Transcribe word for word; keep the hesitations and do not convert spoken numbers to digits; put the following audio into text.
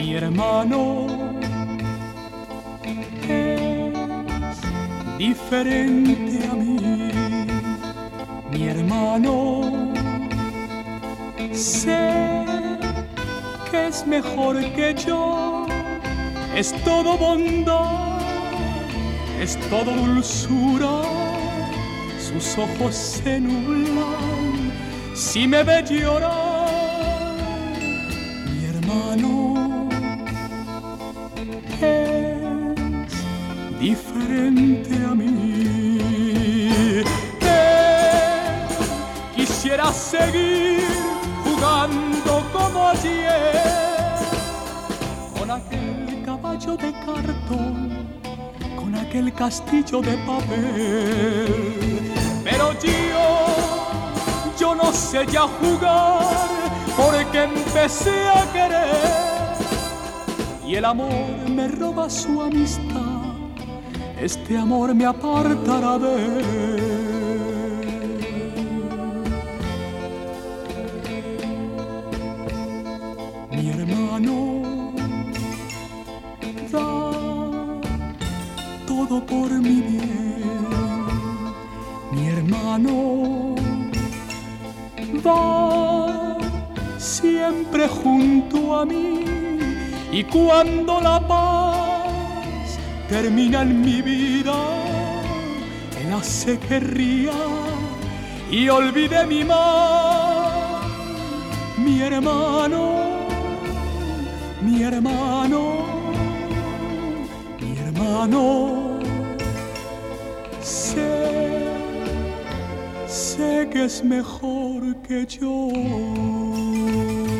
Mi hermano es diferente a mí. Mi hermano sé que es mejor que yo. Es todo bondad, es todo dulzura. Sus ojos se nublan si me ve llorar. Mi hermano es diferente a mí. Él quisiera seguir jugando como ayer, con aquel caballo de cartón, con aquel castillo de papel. Pero yo, yo no sé ya jugar, porque empecé a querer y el amor me roba su amistad. Este amor me apartará de él. Mi hermano da todo por mi bien. Mi hermano va siempre junto a mí, y cuando la paz termina en mi vida, él hace que ría y olvide mi mal. Mi hermano, mi hermano, mi hermano, sé, sé que es mejor que yo.